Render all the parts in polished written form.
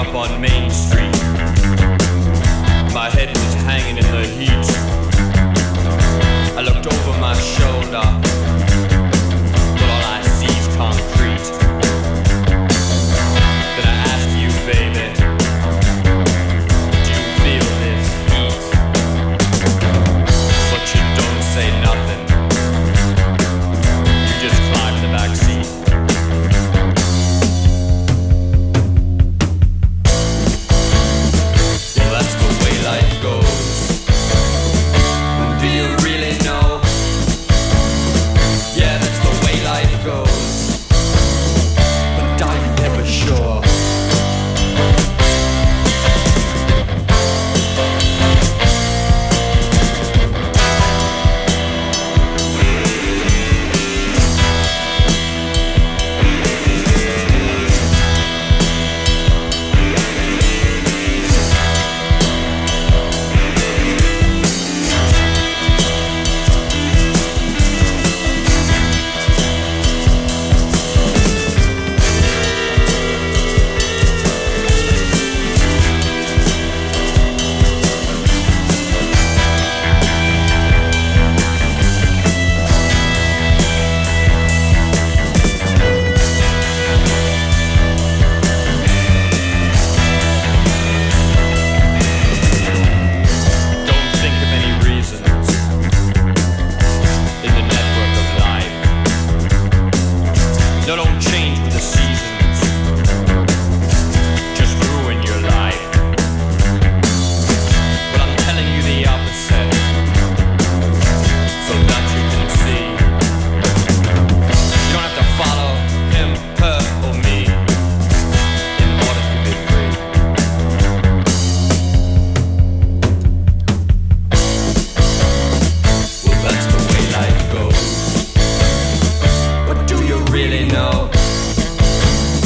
up on Main Street. My head was hanging in the heat. I looked over my shoulder, but all I see is concrete. Then I asked you, baby, do you feel this heat? But you don't say nothing. You just climb the back seat. Well, that's the way life goes. Do you really know? Yeah, that's the way life goes. But are you ever sure? No, don't change with the seasons. Just ruin your life. But I'm telling you the opposite, so that you can see. You don't have to follow him, her, or me in order to be free. Well, that's the way life goes. But do you really know?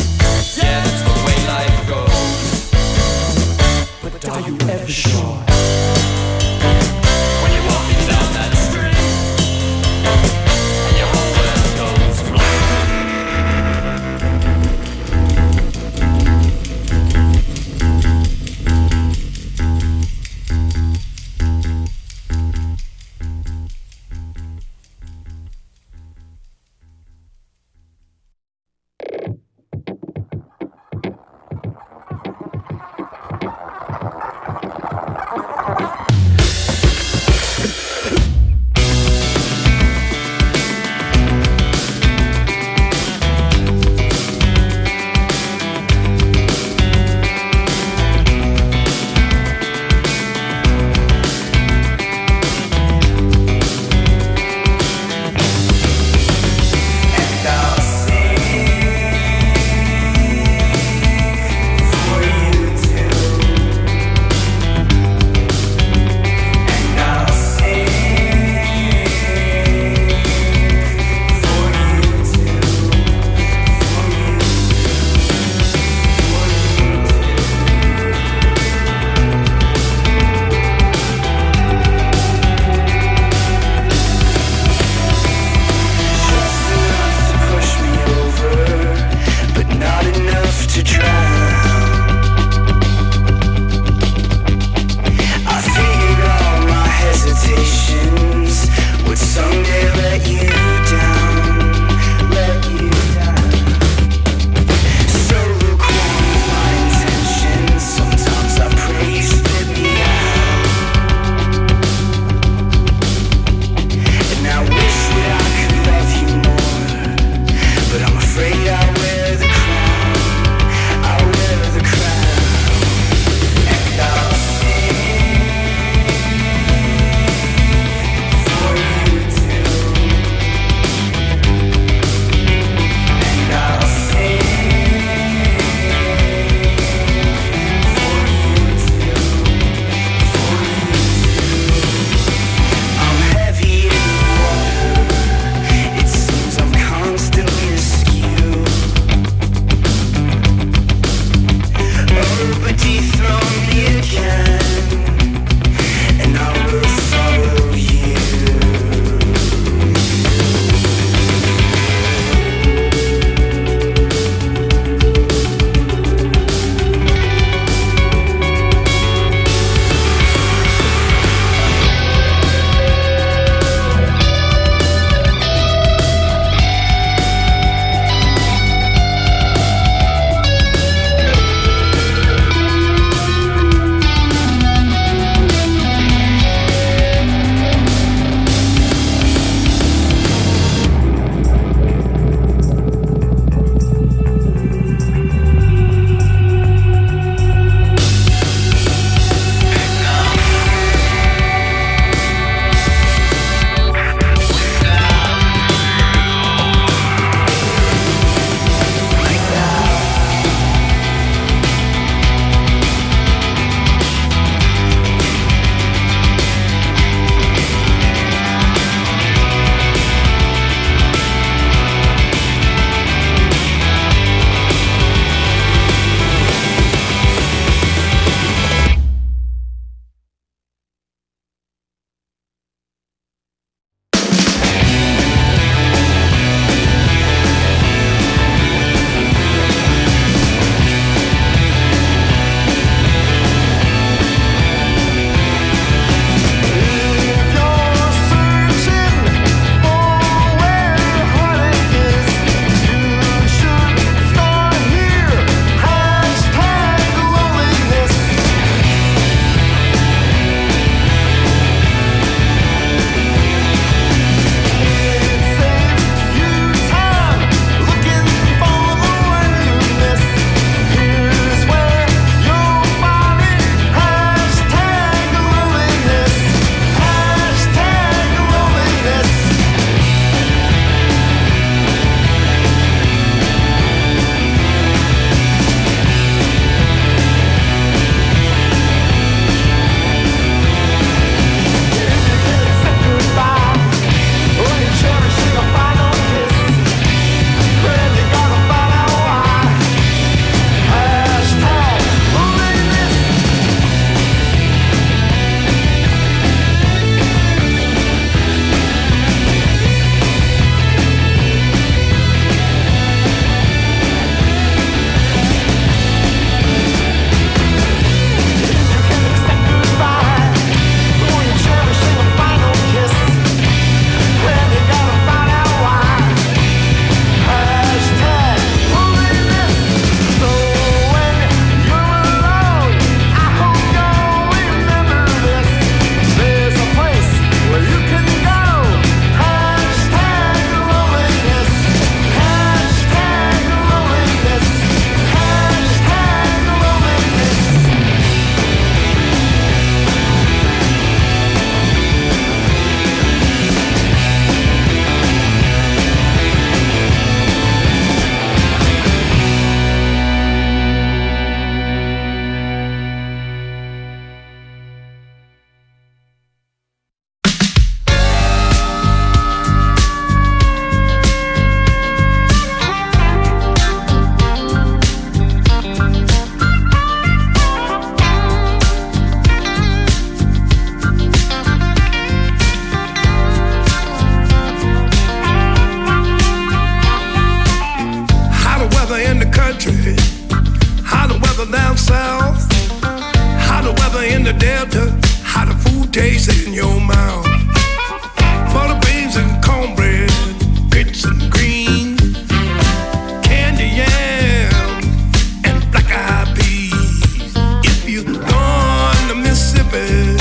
in the country, how the weather down south, how the weather in the Delta, how the food tastes in your mouth. Butter beans and cornbread, grits and greens, candy yams and black-eyed peas. If you gone to Mississippi,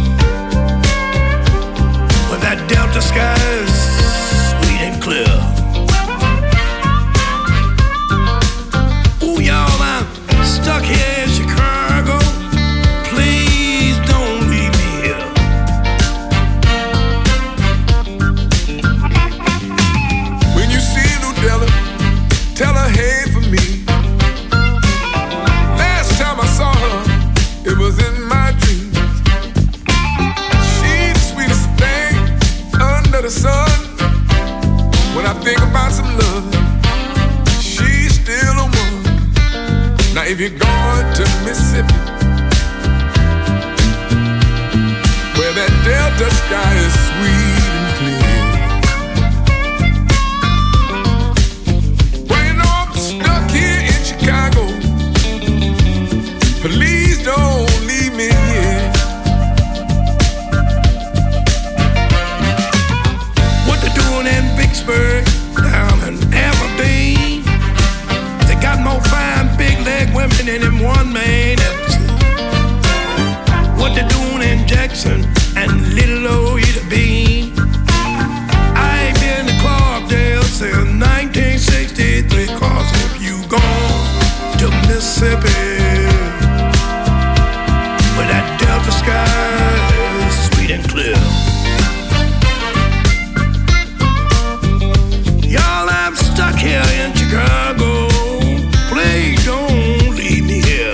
where that Delta sky is sweet and clear. Ooh, y'all, I'm stuck here in Chicago. Please don't leave me here. When you see Ludella, tell her hey for me. Last time I saw her, it was in my dreams. She's the sweetest thing under the sun. When I think about some love, she's still the one. Now if you're going to Mississippi, where that Delta sky is sweet and clear, well, you know I'm stuck here in Chicago. Please don't leave me here. What they doing in Vicksburg, down in Aberdeen? They got more fine big leg women than them one man embassy. What they doing in Jackson and little old Ida Bean? I ain't been to Clarkdale since 1963. Cause if you gone to Mississippi, where that Delta sky is sweet and clear. Y'all, I'm stuck here in Chicago. Please don't leave me here.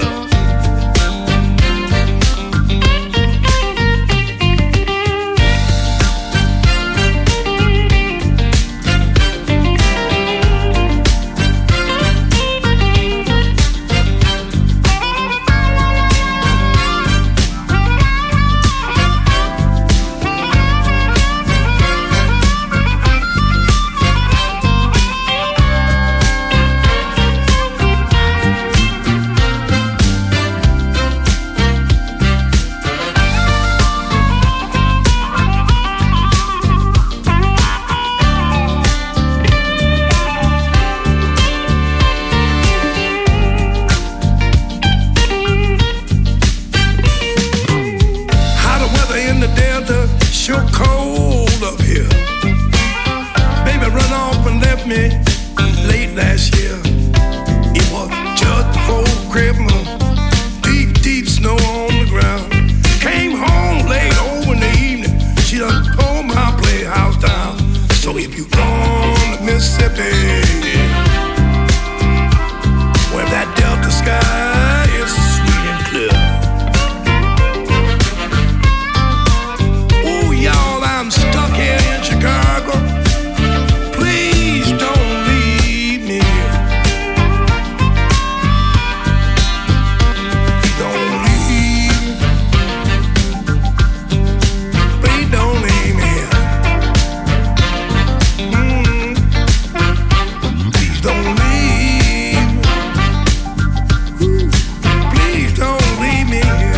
Sure cold up here. Baby run off and left me late last year. It was just before Christmas. Deep, deep snow on the ground. Came home late over in the evening. She done tore my playhouse down. So if you gone to Mississippi, where that Delta sky is sweet and clear. Y'all, I'm stuck here in Chicago. Please don't leave me here. Don't leave. Please don't leave me here. Please don't leave. Ooh. Please don't leave me here.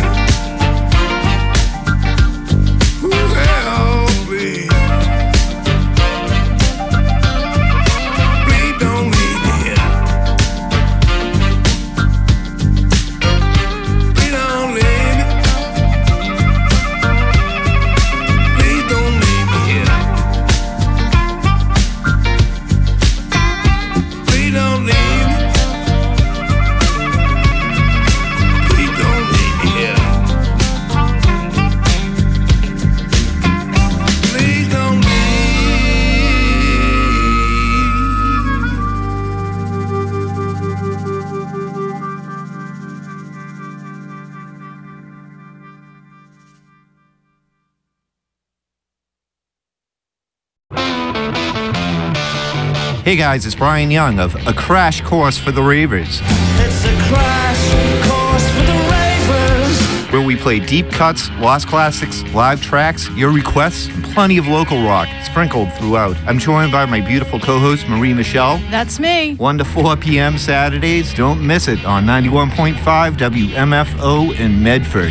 Hey guys, it's Brian Young of A Crash Course for the Ravers. It's a crash course for the ravers, where we play deep cuts, lost classics, live tracks, your requests, and plenty of local rock sprinkled throughout. I'm joined by my beautiful co-host, Marie Michelle. That's me. 1 to 4 p.m. Saturdays. Don't miss it on 91.5 WMFO in Medford.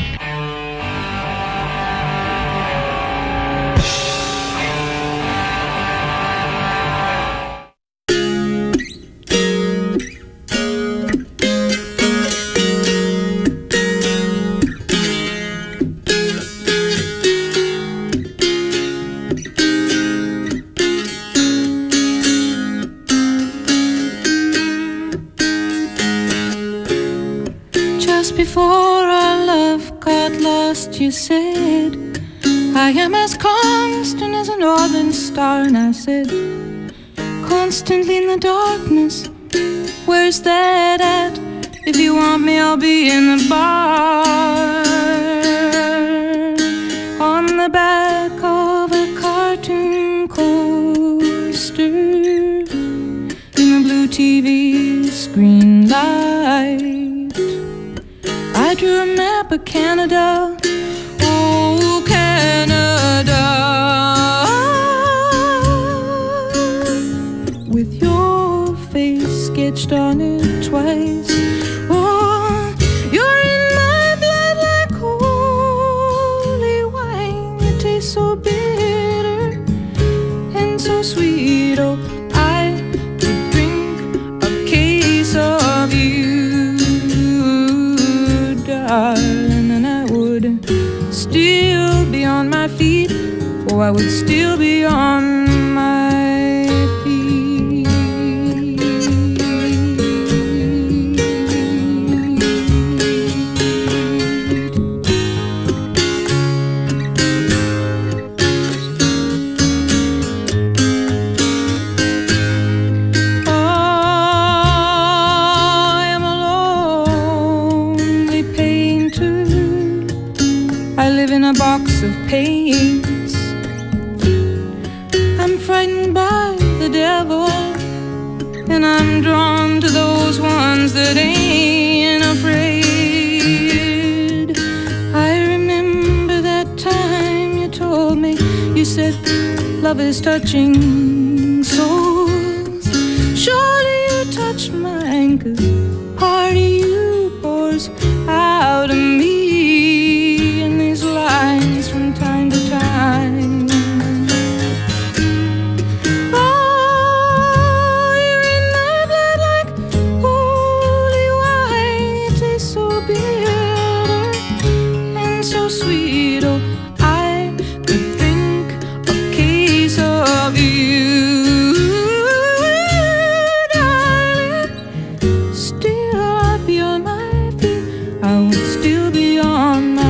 You said, I am as constant as a northern star. And I said, constantly in the darkness, where's that at? If you want me, I'll be in the bar, on the back of a cartoon coaster, in the blue TV screen light. I drew a map of Canada. Oh, Canada, with your face sketched on it twice. Oh, you're in my blood like holy wine. It tastes so bitter and so sweet. Oh, I could drink a case of you, darling, and I would still be on my feet. Oh, I would still be on my feet. Oh, I am a lonely painter. I live in a box of paints. I'm frightened by the devil, and I'm drawn to those ones that ain't afraid. I remember that time you told me, you said, love is touching souls. Surely you touched mine, 'cause part of you pours out of me. Lines from time to time. Oh, you're in my blood like holy wine. It tastes so bitter and so sweet. Oh, I could drink a case of you, darling. Still I'd be on my feet. I would still be on my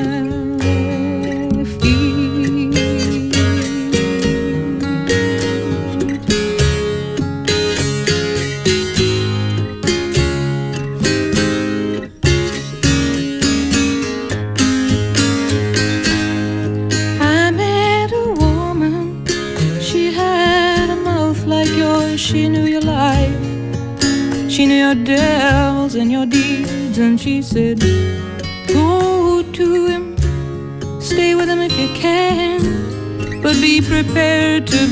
she knew your life, she knew your devils and your deeds, and she said, go to him, stay with him if you can, but be prepared to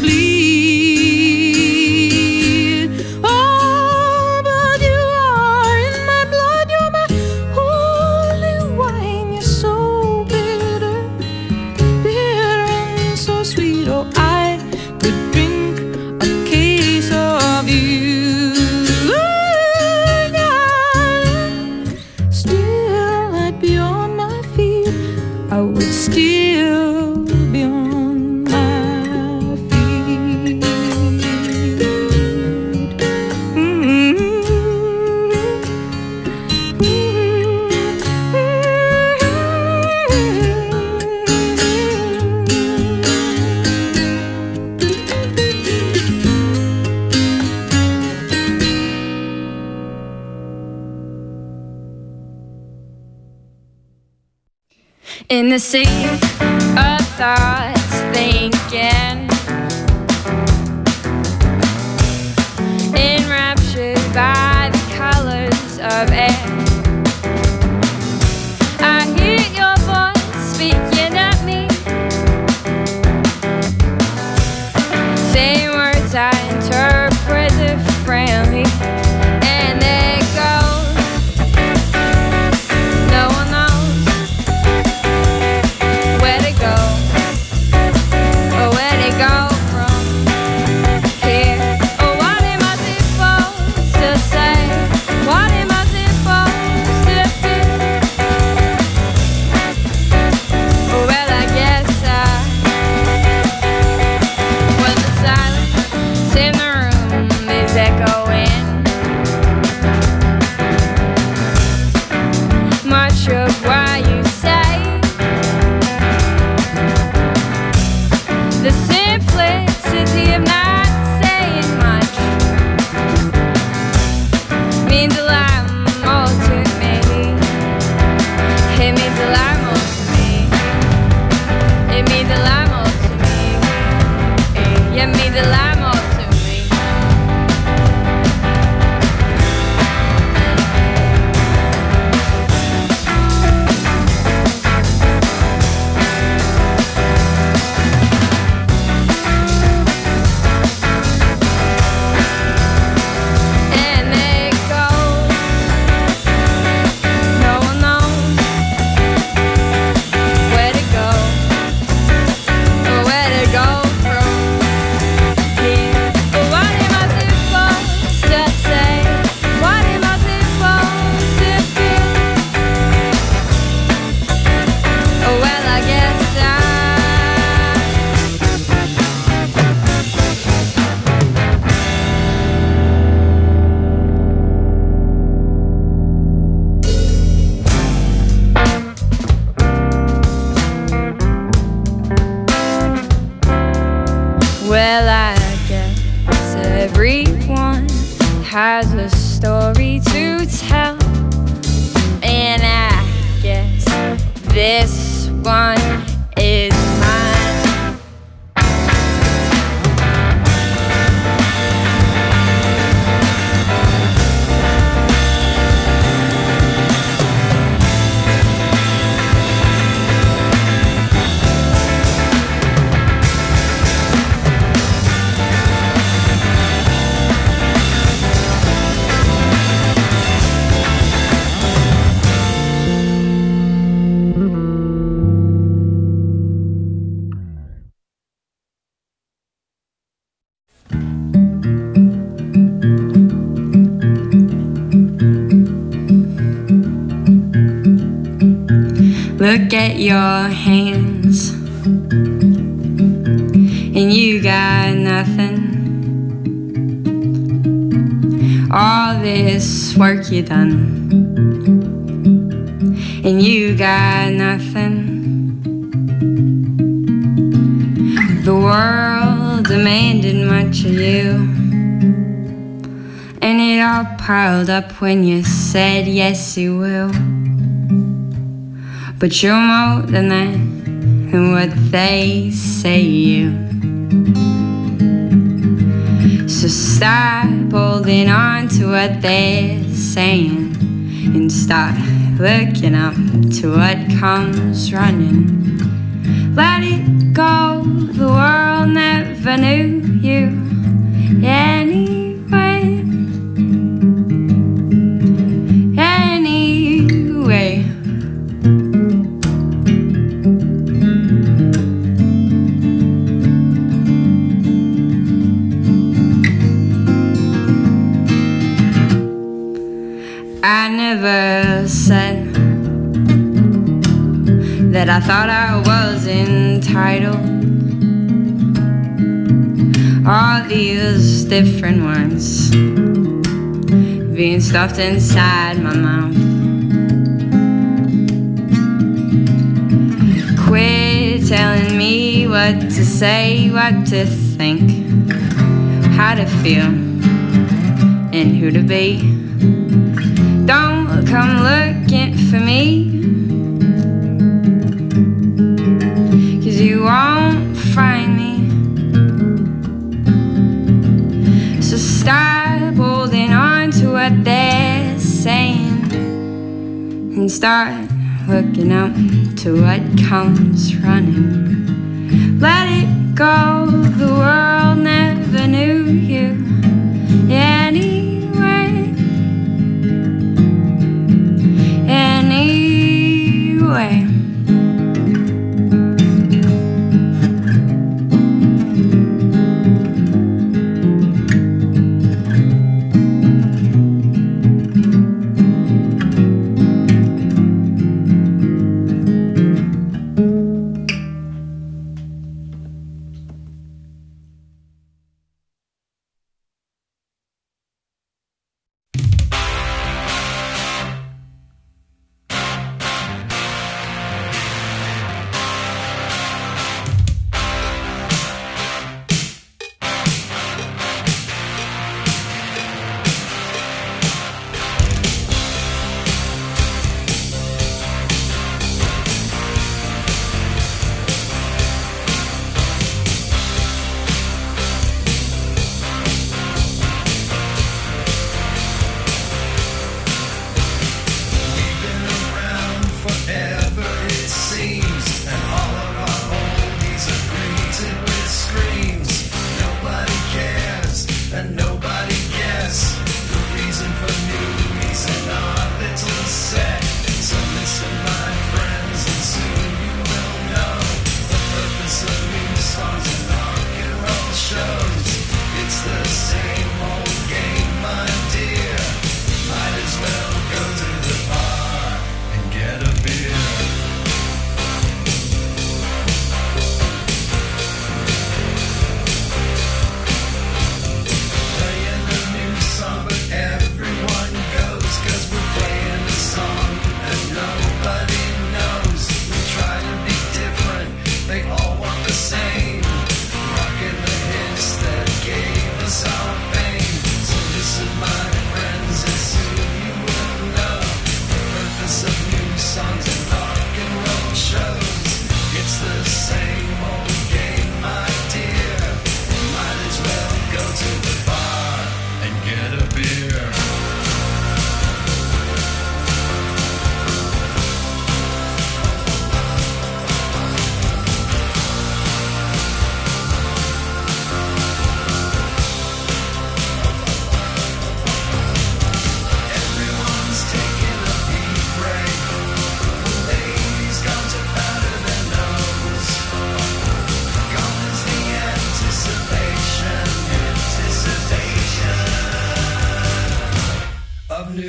bleed. Oh, but you are in my blood, you're my holy wine. You're so bitter, bitter and so sweet. Oh, I could drink a case of you, darling. Still I'd be on my feet. I would still be on my feet. In the sea of thoughts thinking, enraptured by the colors of air, I hear your means a lot more to me. It means a lot more to me. It means a lot more to me. It means a lot more to me. Well, I guess everyone has a story to tell, and I guess this one is mine. Look at your hands, and you got nothing. All this work you done, and you got nothing. The world demanded much of you, and it all piled up when you said yes you will. But you're more than that, and what they say you. So stop holding on to what they're saying, and start looking up to what comes running. Let it go, the world never knew you anyway. Anyway. I never said that I thought I was entitled. All these different words being stuffed inside my mouth. Quit telling me what to say, what to think, how to feel, and who to be. Don't come looking for me, 'cause you won't find me. So stop holding on to what they're saying, and start looking up to what comes running. Let it go, the world never knew you anyway. Anyway.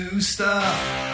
new stuff.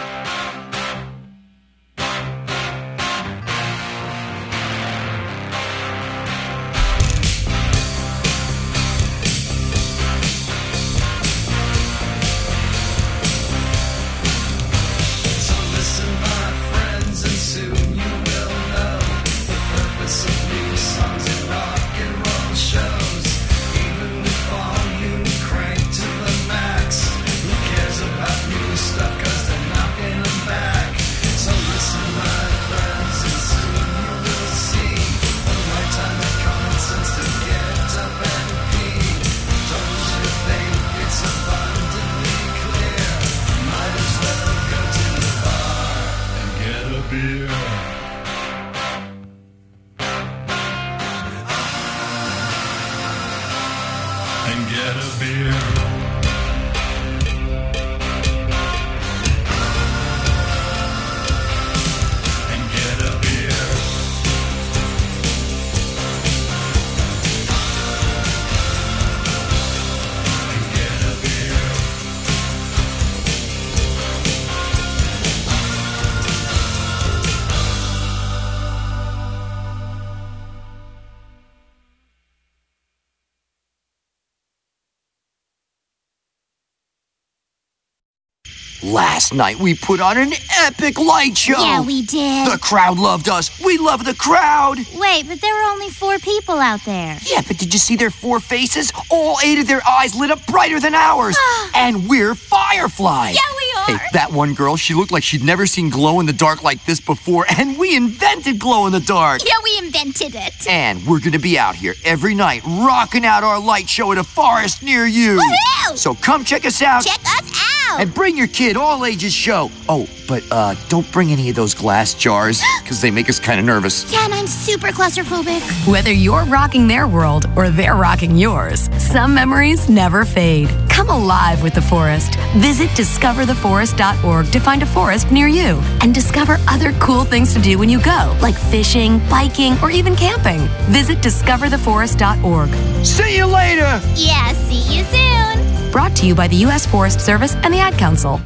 Last night we put on an epic light show. Yeah, we did. The crowd loved us. We love the crowd. Wait, but there were only 4 people out there. Yeah, but did you see their 4 faces? All 8 of their eyes lit up brighter than ours. And we're fireflies. Yeah, we are. Hey, that one girl, she looked like she'd never seen glow in the dark like this before, and we invented glow in the dark. Yeah, we invented it. And we're gonna be out here every night rocking out our light show at a forest near you. Woohoo! So come check us out. Check us out. And bring your kid, all ages show. Oh, but don't bring any of those glass jars, because they make us kind of nervous. Yeah, and I'm super claustrophobic. Whether you're rocking their world or they're rocking yours, some memories never fade. Come alive with the forest. Visit discovertheforest.org to find a forest near you and discover other cool things to do when you go, like fishing, biking, or even camping. Visit discovertheforest.org. See you later! Yeah, see you soon. Brought to you by the U.S. Forest Service and the Ad Council.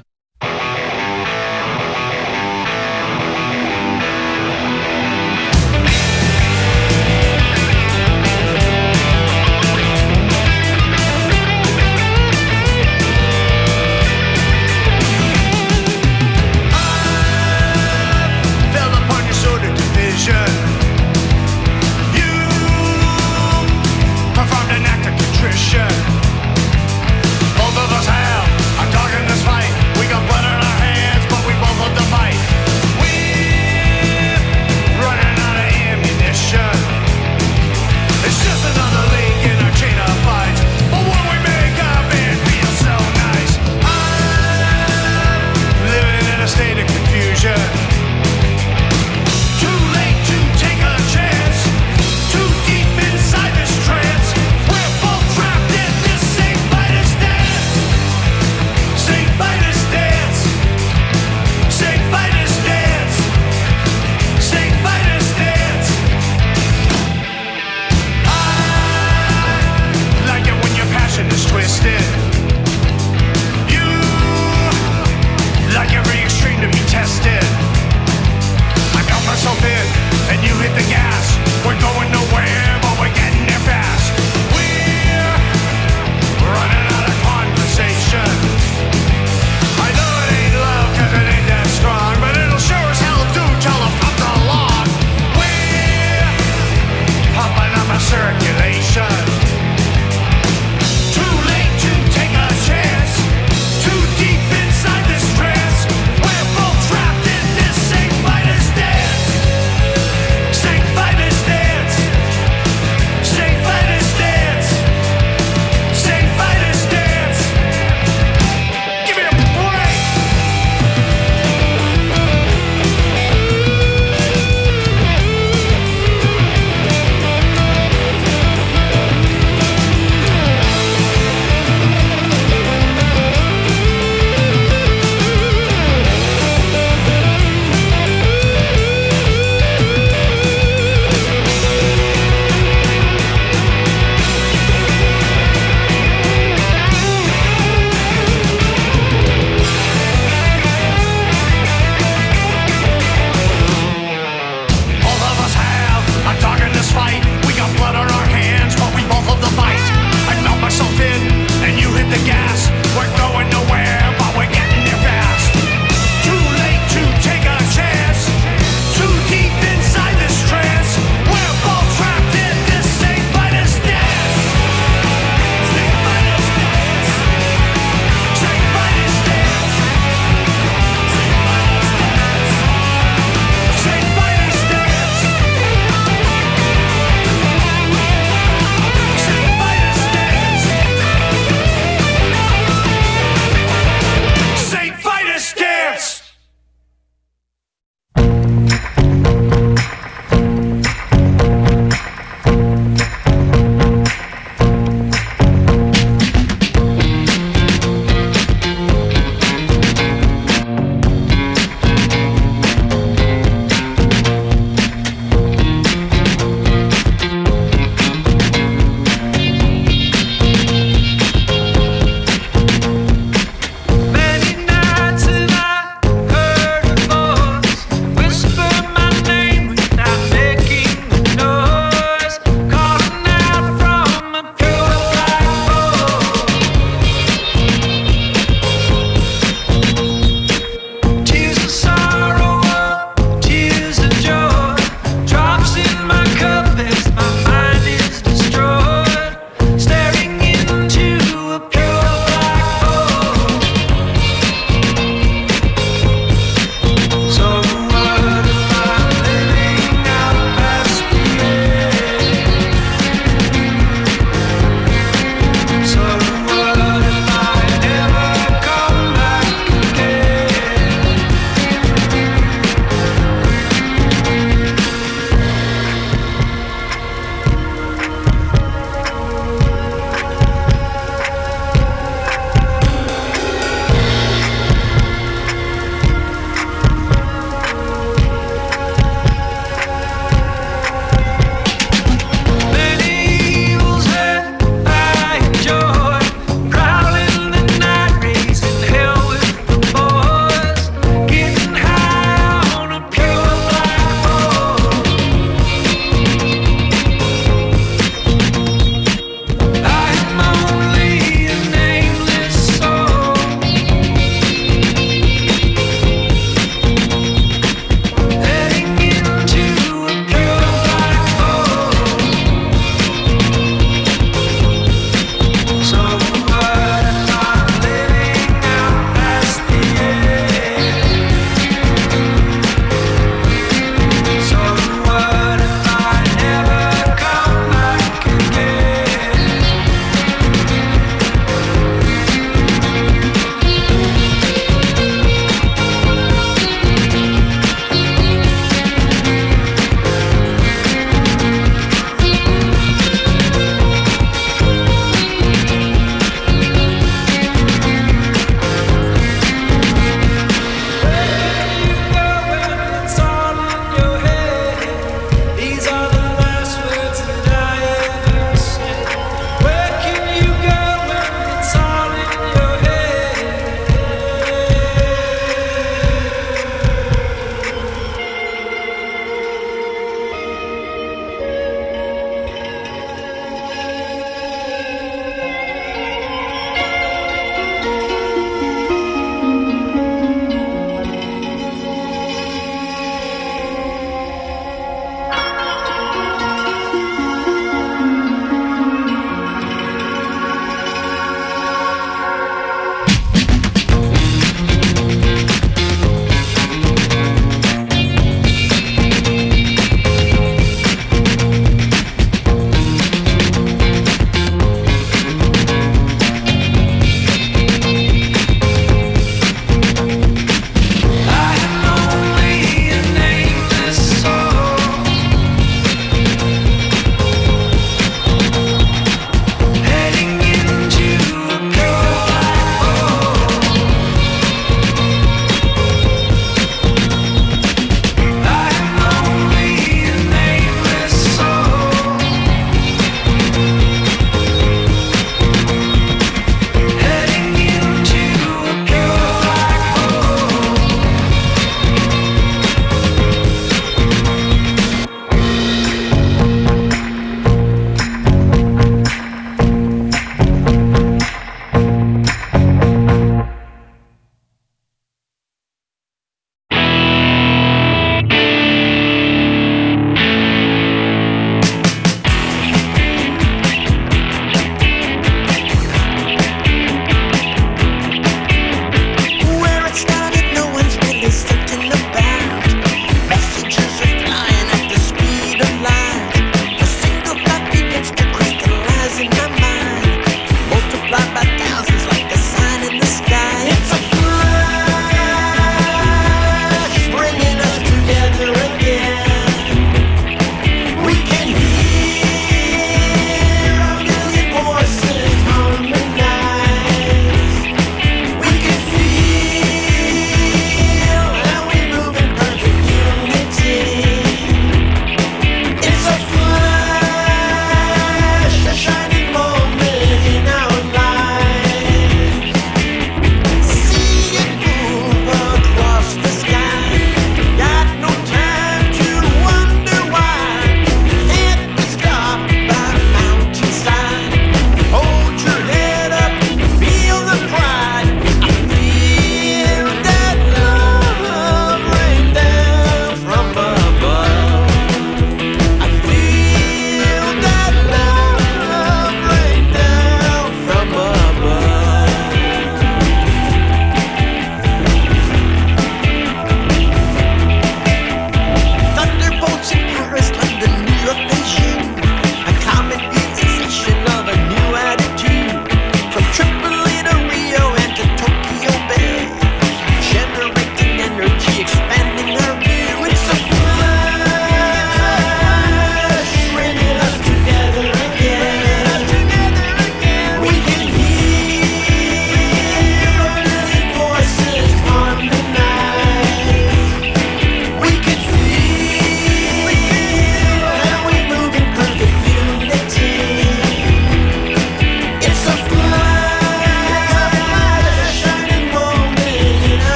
Both of us have a dog in this fight. We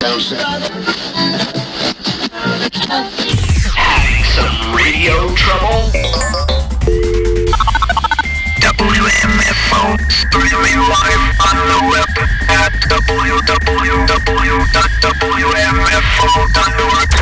Having some radio trouble? WMFO, streaming live on the web at www.wmfo.org.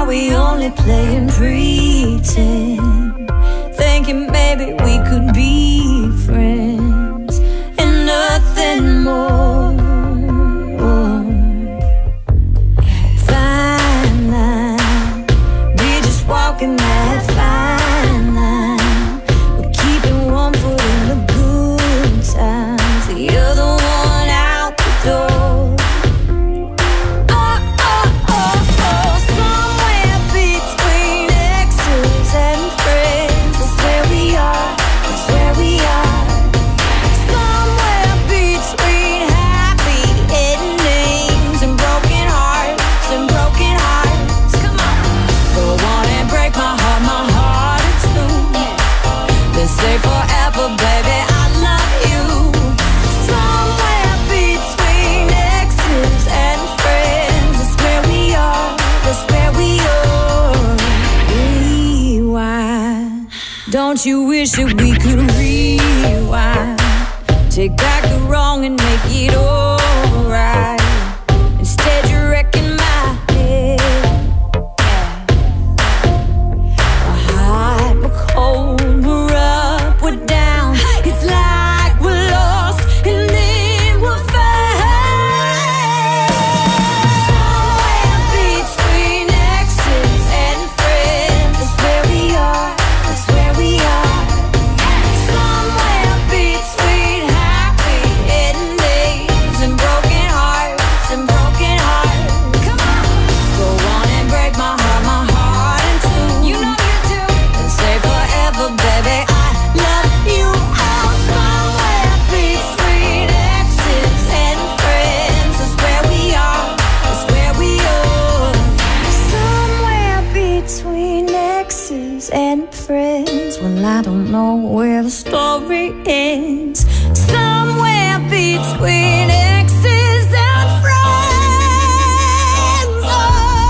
we only playing pretend? Thinking maybe we could be friends and nothing more. Fine line, we're just walking that fine line. We're keeping one foot in the good times, the other one out the door. Don't you wish that we could rewind? Take back the wrong and make it alright. Instead you're wrecking my head. We're hot, we're cold, we're up, we're down. It's like we're lost and then we're found. Somewhere between exes and friends, that's where we are. That's where we are. Somewhere between happy endings and broken hearts and broken hearts. Come on, go on and break my heart in two. You know you do. And say forever, baby, I love you. Oh, somewhere between exes and friends. That's where we are. That's where we are. Somewhere between exes and friends. Well, I don't know where the story ends. Somewhere between exes and friends. Oh.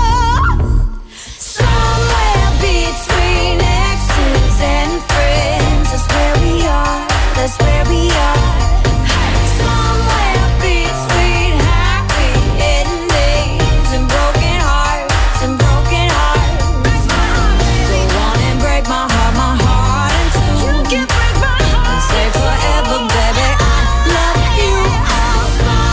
Somewhere between exes and friends. That's where we are. That's where we are. Somewhere between happy endings and broken hearts and broken hearts. Go on and break my heart in two. You can break my heart. And say forever, baby, I love you. Oh,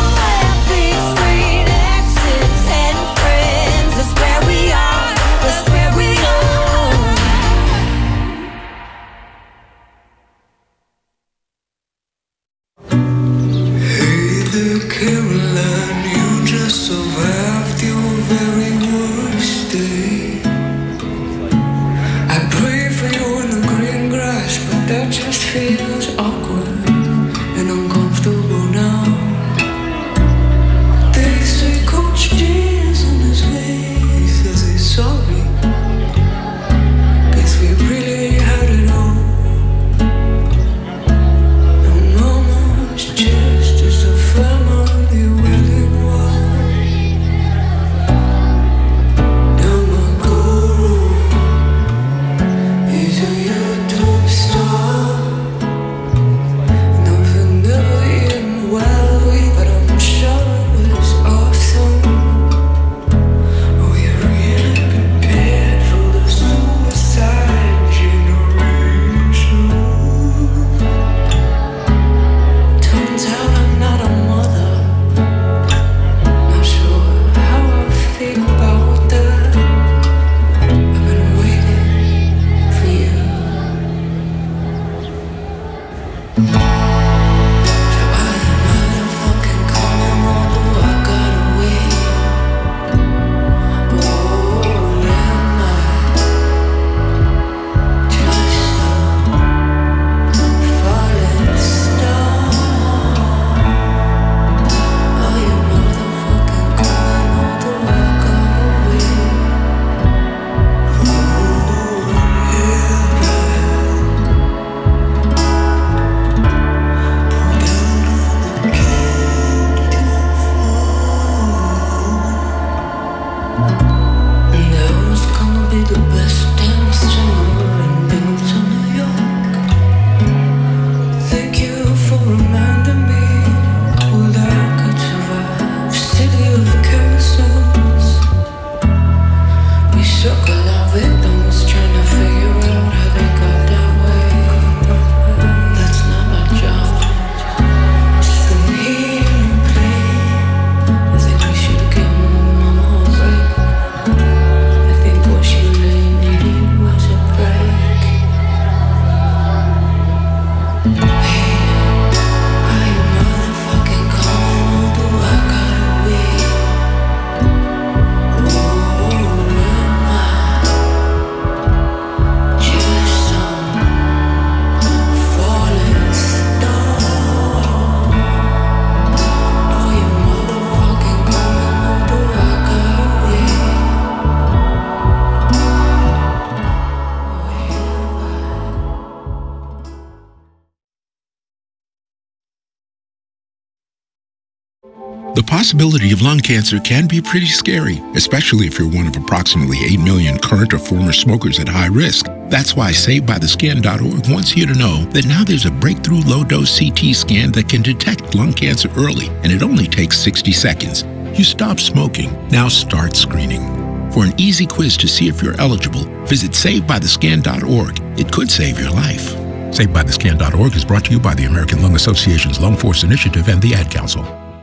The possibility of lung cancer can be pretty scary, especially if you're one of approximately 8 million current or former smokers at high risk. That's why SaveByTheScan.org wants you to know that now there's a breakthrough low-dose CT scan that can detect lung cancer early, and it only takes 60 seconds. You stop smoking, now start screening. For an easy quiz to see if you're eligible, visit SaveByTheScan.org. It could save your life. SaveByTheScan.org is brought to you by the American Lung Association's Lung Force Initiative and the Ad Council.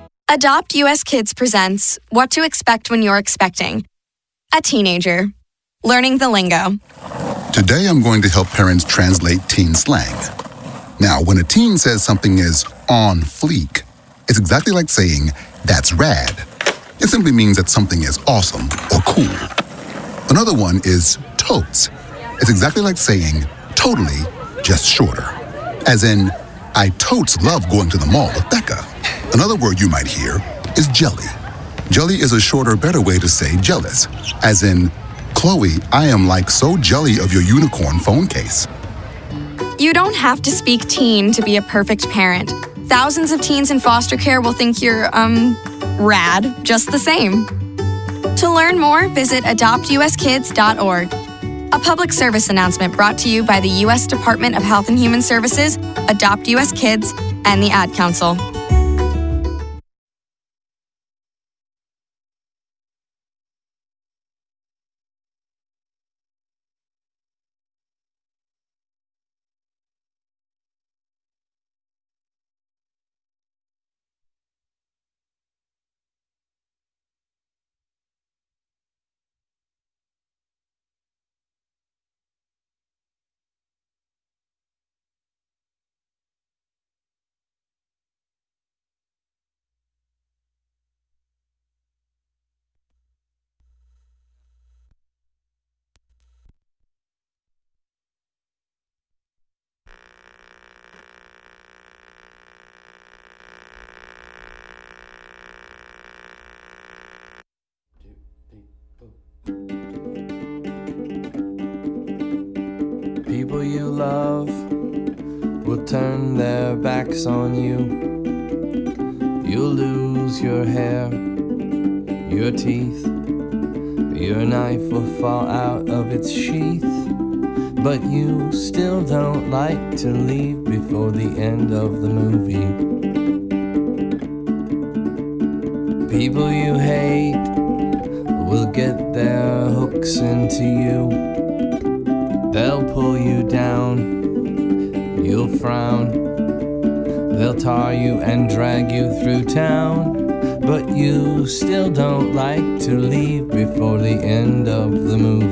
Adopt US Kids presents What to Expect When You're Expecting. A teenager. Learning the lingo. Today I'm going to help parents translate teen slang. Now, when a teen says something is on fleek, it's exactly like saying, that's rad. It simply means that something is awesome or cool. Another one is totes. It's exactly like saying, totally, just shorter. As in, I totes love going to the mall with Becca. Another word you might hear is jelly. Jelly is a shorter, better way to say jealous. As in, Chloe, I am like so jelly of your unicorn phone case. You don't have to speak teen to be a perfect parent. Thousands of teens in foster care will think you're, rad, just the same. To learn more, visit adoptuskids.org. A public service announcement brought to you by the U.S. Department of Health and Human Services, Adopt U.S. Kids, and the Ad Council. People you love will turn their backs on you. You'll lose your hair, your teeth, your knife will fall out of its sheath, but you still don't like to leave before the end of the movie. People you hate will get their hooks into you. They'll pull you down, you'll frown. They'll tar you and drag you through town, but you still don't like to leave before the end of the movie.